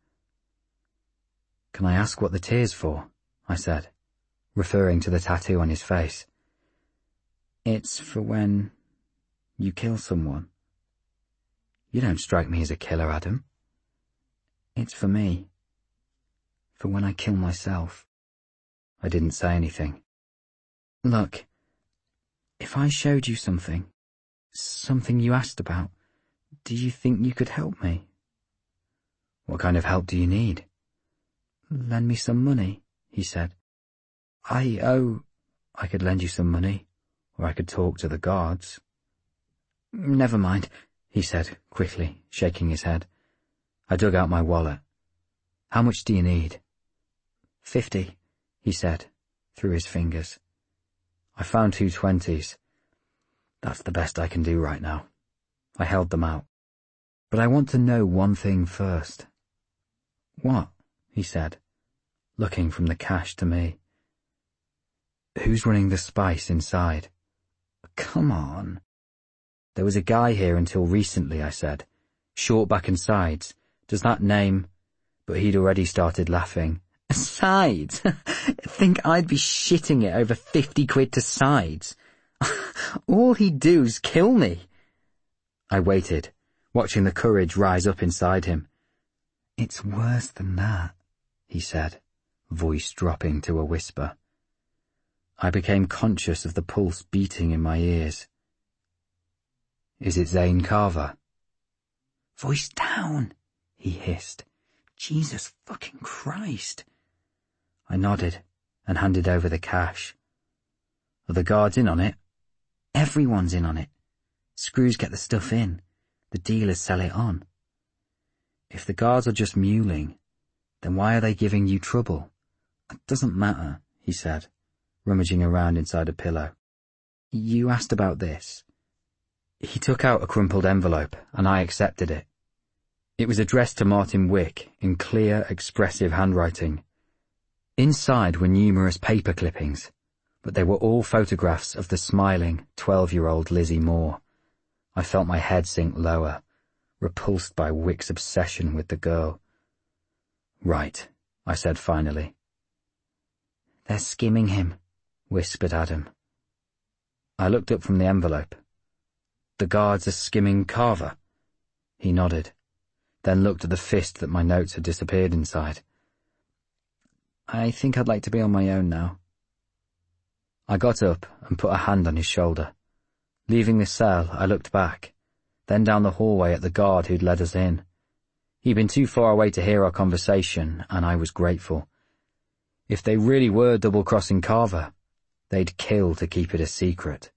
"Can I ask what the tear's for?" I said, referring to the tattoo on his face. "It's for when you kill someone." "You don't strike me as a killer, Adam." "It's for me. For when I kill myself." I didn't say anything. "Look, if I showed you something you asked about, do you think you could help me?" "What kind of help do you need?" "Lend me some money," he said. I could lend you some money, or I could talk to the guards." "Never mind," he said quickly, shaking his head. I dug out my wallet. "How much do you need?" 50, he said, through his fingers. I found 2 20s. "That's the best I can do right now." I held them out. "But I want to know one thing first." "What?" he said, looking from the cash to me. "Who's running the spice inside?" "Come on." "There was a guy here until recently," I said. "Short back and sides. Does that name—" But he'd already started laughing. "Sides? Think I'd be shitting it over 50 quid to Sides? All he'd do is kill me." I waited, watching the courage rise up inside him. "It's worse than that," he said, voice dropping to a whisper. I became conscious of the pulse beating in my ears. "Is it Zane Carver?" "Voice down," he hissed. "Jesus fucking Christ." I nodded and handed over the cash. "Are the guards in on it?" "Everyone's in on it. Screws get the stuff in. The dealers sell it on." "If the guards are just muling, then why are they giving you trouble?" "It doesn't matter," he said, rummaging around inside a pillow. "You asked about this." He took out a crumpled envelope, and I accepted it. It was addressed to Martin Wick in clear, expressive handwriting. Inside were numerous paper clippings, but they were all photographs of the smiling 12-year-old Lizzie Moore. I felt my head sink lower, repulsed by Wick's obsession with the girl. "Right," I said finally. "They're skimming him," whispered Adam. I looked up from the envelope. "The guards are skimming Carver?" He nodded, then looked at the fist that my notes had disappeared inside. "I think I'd like to be on my own now." I got up and put a hand on his shoulder. Leaving the cell, I looked back, then down the hallway at the guard who'd led us in. He'd been too far away to hear our conversation, and I was grateful. If they really were double-crossing Carver, they'd kill to keep it a secret.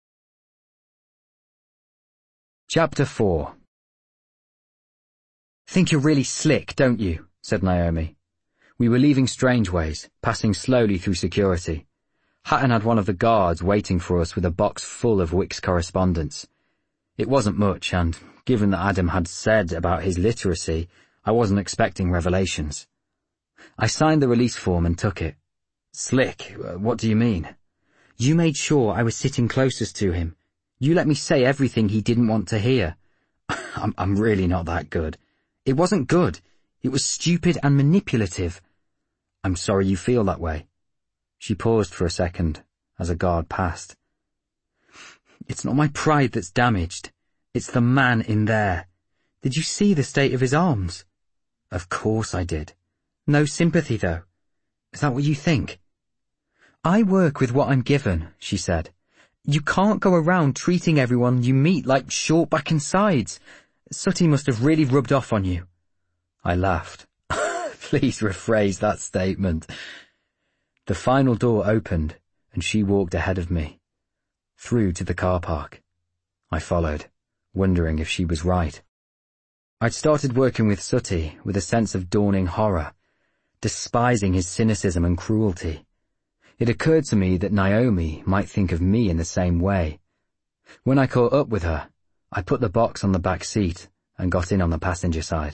Chapter 4. "Think you're really slick, don't you?" said Naomi. We were leaving Strangeways, passing slowly through security. Hatton had one of the guards waiting for us with a box full of Wick's correspondence. It wasn't much, and given that Adam had said about his literacy, I wasn't expecting revelations. I signed the release form and took it. "Slick, what do you mean?" "You made sure I was sitting closest to him. You let me say everything he didn't want to hear." I'm really not that good." "It wasn't good. It was stupid and manipulative." "I'm sorry you feel that way." She paused for a second as a guard passed. "It's not my pride that's damaged. It's the man in there. Did you see the state of his arms?" "Of course I did." "No sympathy, though." "Is that what you think?" "I work with what I'm given," she said. "You can't go around treating everyone you meet like short back and sides. Sooty must have really rubbed off on you." I laughed. Please rephrase that statement. The final door opened, and she walked ahead of me, through to the car park. I followed, wondering if she was right. I'd started working with Sooty with a sense of dawning horror, despising his cynicism and cruelty. It occurred to me that Naomi might think of me in the same way. When I caught up with her, I put the box on the back seat and got in on the passenger side.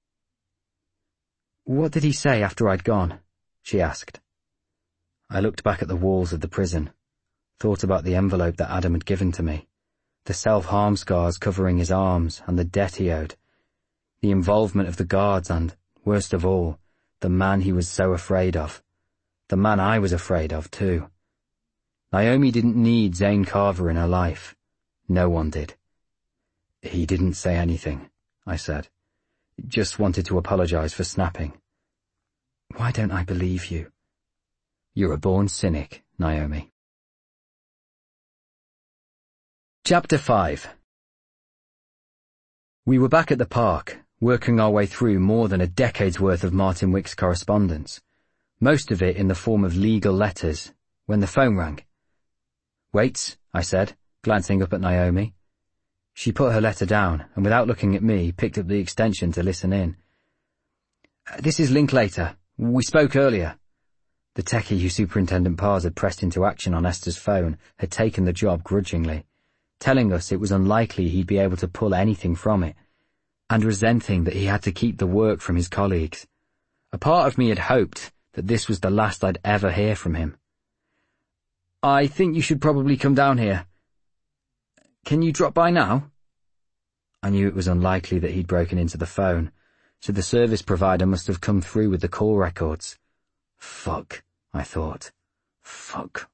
"What did he say after I'd gone?" she asked. I looked back at the walls of the prison, thought about the envelope that Adam had given to me, the self-harm scars covering his arms and the debt he owed, the involvement of the guards and, worst of all, the man he was so afraid of. The man I was afraid of, too. Naomi didn't need Zane Carver in her life. No one did. "He didn't say anything," I said. "Just wanted to apologize for snapping." "Why don't I believe you?" "You're a born cynic, Naomi." Chapter 5. We were back at the park, working our way through more than a decade's worth of Martin Wick's correspondence, most of it in the form of legal letters, when the phone rang. "Wait," I said, glancing up at Naomi. She put her letter down, and without looking at me, picked up the extension to listen in. "This is Linklater. We spoke earlier." The techie who Superintendent Pars had pressed into action on Esther's phone had taken the job grudgingly, telling us it was unlikely he'd be able to pull anything from it, and resenting that he had to keep the work from his colleagues. A part of me had hoped that this was the last I'd ever hear from him. "I think you should probably come down here. Can you drop by now?" I knew it was unlikely that he'd broken into the phone, so the service provider must have come through with the call records. Fuck, I thought. Fuck.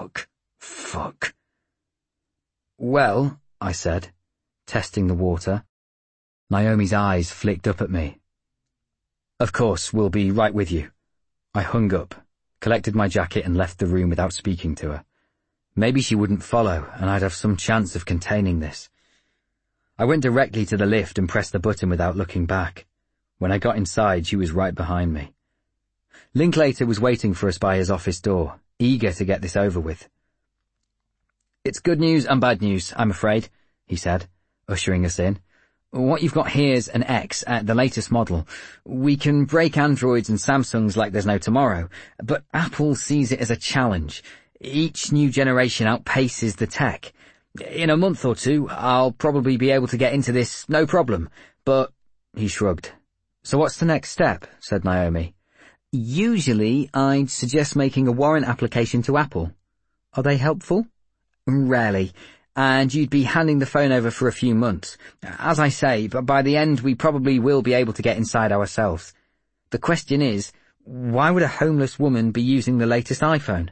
"Well," I said, testing the water. Naomi's eyes flicked up at me. "Of course, we'll be right with you." I hung up, collected my jacket and left the room without speaking to her. Maybe she wouldn't follow, and I'd have some chance of containing this. I went directly to the lift and pressed the button without looking back. When I got inside, she was right behind me. Linklater was waiting for us by his office door, eager to get this over with. "It's good news and bad news, I'm afraid," he said, ushering us in. "What you've got here's an X, the latest model. We can break Androids and Samsungs like there's no tomorrow, but Apple sees it as a challenge. Each new generation outpaces the tech. In a month or two, I'll probably be able to get into this no problem, but—" He shrugged. "So what's the next step?" said Naomi. "Usually, I'd suggest making a warrant application to Apple. Are they helpful?" "Rarely. And you'd be handing the phone over for a few months. As I say, but by the end we probably will be able to get inside ourselves. The question is, why would a homeless woman be using the latest iPhone?"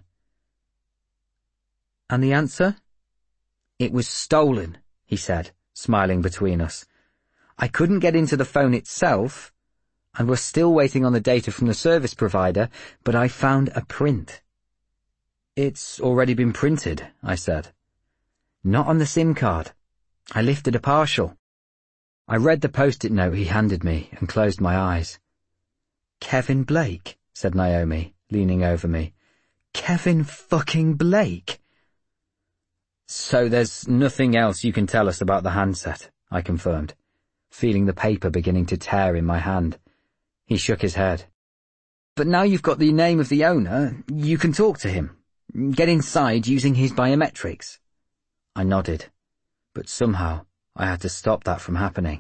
"And the answer?" "It was stolen," he said, smiling between us. "I couldn't get into the phone itself, and we're still waiting on the data from the service provider, but I found a print." "It's already been printed," I said. "Not on the SIM card. I lifted a partial." I read the post-it note he handed me and closed my eyes. "Kevin Blake," said Naomi, leaning over me. "Kevin fucking Blake." "So there's nothing else you can tell us about the handset," I confirmed, feeling the paper beginning to tear in my hand. He shook his head. "But now you've got the name of the owner, you can talk to him. Get inside using his biometrics." I nodded, but somehow I had to stop that from happening.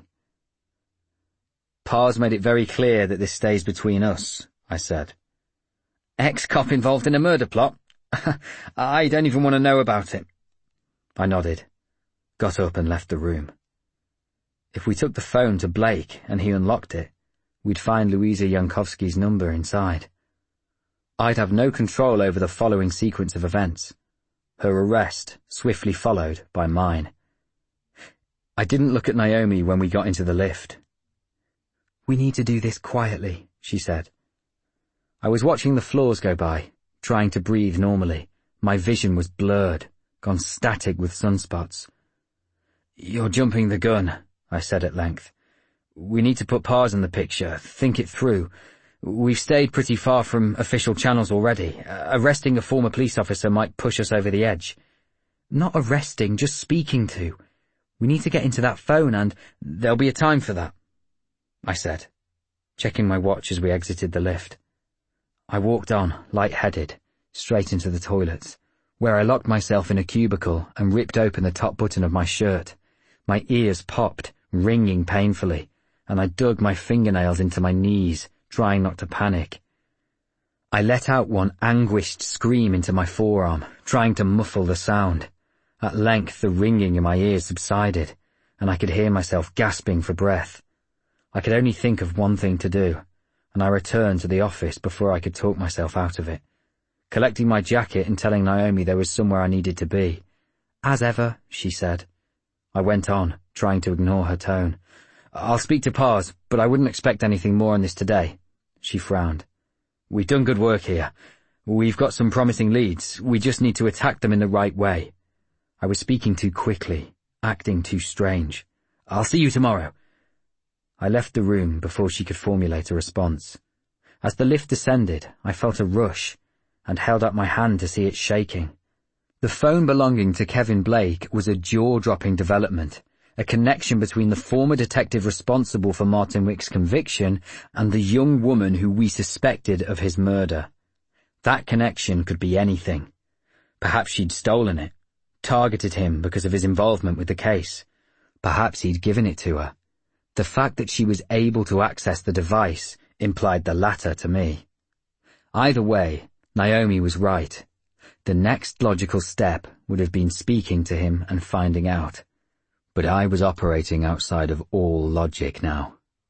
"Pa's made it very clear that this stays between us," I said. "Ex-cop involved in a murder plot? I don't even want to know about it." I nodded, got up and left the room. If we took the phone to Blake and he unlocked it, we'd find Louisa Yankovsky's number inside. I'd have no control over the following sequence of events. Her arrest, swiftly followed by mine. I didn't look at Naomi when we got into the lift. "We need to do this quietly," she said. I was watching the floors go by, trying to breathe normally. My vision was blurred, gone static with sunspots. "You're jumping the gun," I said at length. "We need to put Paz in the picture, think it through. We've stayed pretty far from official channels already. Arresting a former police officer might push us over the edge." "Not arresting, just speaking to. We need to get into that phone and—" "There'll be a time for that," I said, checking my watch as we exited the lift. I walked on, light-headed, straight into the toilets, where I locked myself in a cubicle and ripped open the top button of my shirt. My ears popped, ringing painfully, and I dug my fingernails into my knees, trying not to panic. I let out one anguished scream into my forearm, trying to muffle the sound. At length the ringing in my ears subsided, and I could hear myself gasping for breath. I could only think of one thing to do, and I returned to the office before I could talk myself out of it, collecting my jacket and telling Naomi there was somewhere I needed to be. "As ever," she said. I went on, trying to ignore her tone. "I'll speak to Paz, but I wouldn't expect anything more on this today." She frowned. "We've done good work here. We've got some promising leads. We just need to attack them in the right way." I was speaking too quickly, acting too strange. "I'll see you tomorrow." I left the room before she could formulate a response. As the lift descended, I felt a rush, and held up my hand to see it shaking. The phone belonging to Kevin Blake was a jaw-dropping development, a connection between the former detective responsible for Martin Wick's conviction and the young woman who we suspected of his murder. That connection could be anything. Perhaps she'd stolen it, targeted him because of his involvement with the case. Perhaps he'd given it to her. The fact that she was able to access the device implied the latter to me. Either way, Naomi was right. The next logical step would have been speaking to him and finding out. But I was operating outside of all logic now.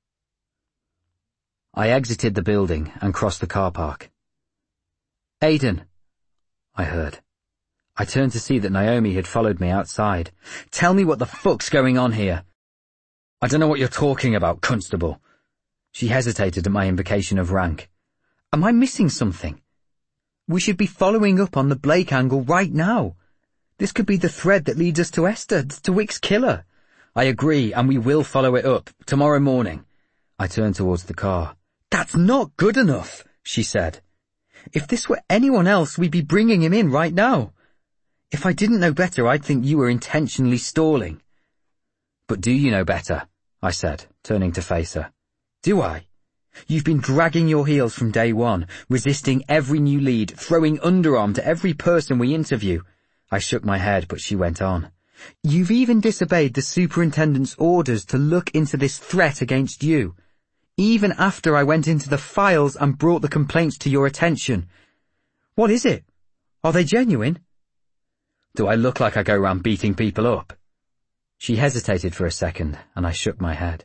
I exited the building and crossed the car park. "Aidan," I heard. I turned to see that Naomi had followed me outside. "Tell me what the fuck's going on here." "I don't know what you're talking about, Constable." She hesitated at my invocation of rank. "Am I missing something? We should be following up on the Blake angle right now. This could be the thread that leads us to Esther, to Wick's killer. I agree, and we will follow it up, tomorrow morning. I turned towards the car. That's not good enough, she said. If this were anyone else, we'd be bringing him in right now. If I didn't know better, I'd think you were intentionally stalling. But do you know better? I said, turning to face her. Do I? You've been dragging your heels from day one, resisting every new lead, throwing underarm to every person we interview. I shook my head, but she went on. You've even disobeyed the superintendent's orders to look into this threat against you, even after I went into the files and brought the complaints to your attention. What is it? Are they genuine? Do I look like I go around beating people up? She hesitated for a second, and I shook my head.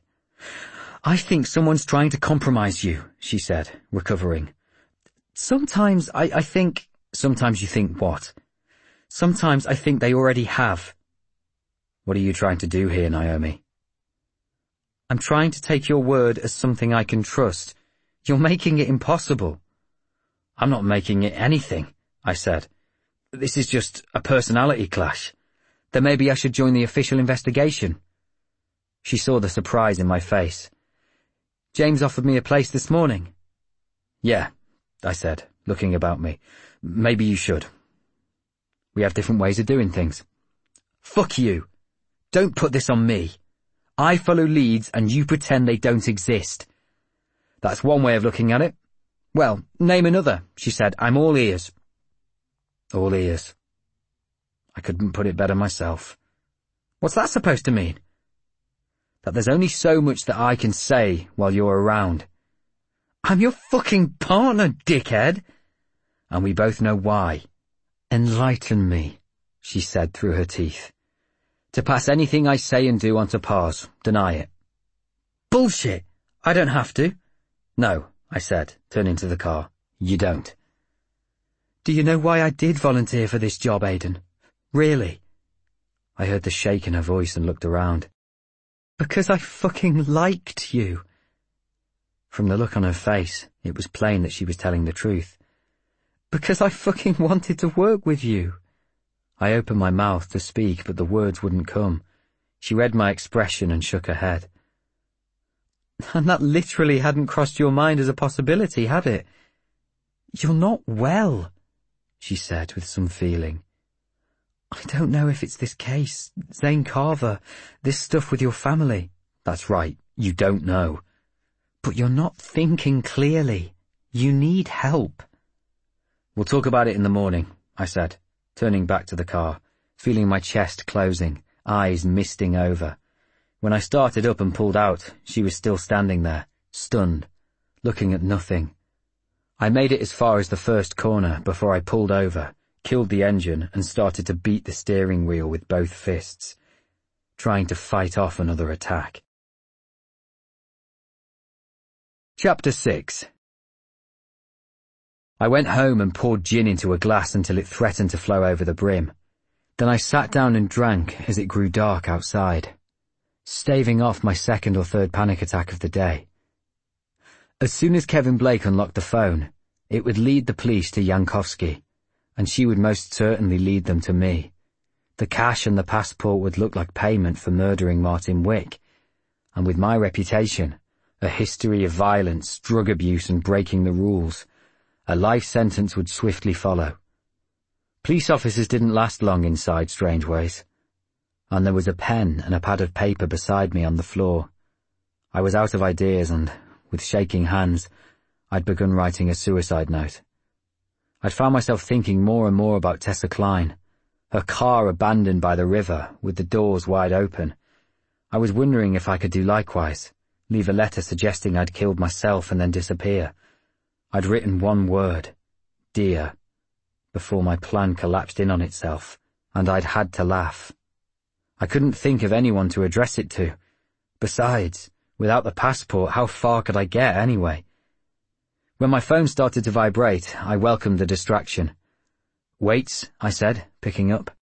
I think someone's trying to compromise you, she said, recovering. Sometimes I think... Sometimes you think what? Sometimes I think they already have. What are you trying to do here, Naomi? I'm trying to take your word as something I can trust. You're making it impossible. I'm not making it anything, I said. This is just a personality clash. Then maybe I should join the official investigation. She saw the surprise in my face. James offered me a place this morning. Yeah, I said, looking about me. Maybe you should. We have different ways of doing things. Fuck you. Don't put this on me. I follow leads and you pretend they don't exist. That's one way of looking at it. Well, name another, she said. I'm all ears. All ears. I couldn't put it better myself. What's that supposed to mean? That there's only so much that I can say while you're around. I'm your fucking partner, dickhead. And we both know why. Enlighten me, she said through her teeth. To pass anything I say and do onto Pars, deny it. Bullshit! I don't have to. No, I said, turning to the car. You don't. Do you know why I did volunteer for this job, Aidan? Really? I heard the shake in her voice and looked around. Because I fucking liked you. From the look on her face, it was plain that she was telling the truth. Because I fucking wanted to work with you. I opened my mouth to speak, but the words wouldn't come. She read my expression and shook her head. And that literally hadn't crossed your mind as a possibility, had it? You're not well, she said with some feeling. I don't know if it's this case, Zane Carver, this stuff with your family. That's right, you don't know. But you're not thinking clearly. You need help. We'll talk about it in the morning, I said, turning back to the car, feeling my chest closing, eyes misting over. When I started up and pulled out, she was still standing there, stunned, looking at nothing. I made it as far as the first corner before I pulled over, killed the engine and started to beat the steering wheel with both fists, trying to fight off another attack. Chapter 6. I went home and poured gin into a glass until it threatened to flow over the brim. Then I sat down and drank as it grew dark outside, staving off my second or third panic attack of the day. As soon as Kevin Blake unlocked the phone, it would lead the police to Jankowski, and she would most certainly lead them to me. The cash and the passport would look like payment for murdering Martin Wick, and with my reputation, a history of violence, drug abuse and breaking the rules, a life sentence would swiftly follow. Police officers didn't last long inside Strangeways, and there was a pen and a pad of paper beside me on the floor. I was out of ideas and, with shaking hands, I'd begun writing a suicide note. I'd found myself thinking more and more about Tessa Klein, her car abandoned by the river with the doors wide open. I was wondering if I could do likewise, leave a letter suggesting I'd killed myself and then disappear. I'd written one word, dear, before my plan collapsed in on itself, and I'd had to laugh. I couldn't think of anyone to address it to. Besides, without the passport, how far could I get anyway? When my phone started to vibrate, I welcomed the distraction. Waits, I said, picking up.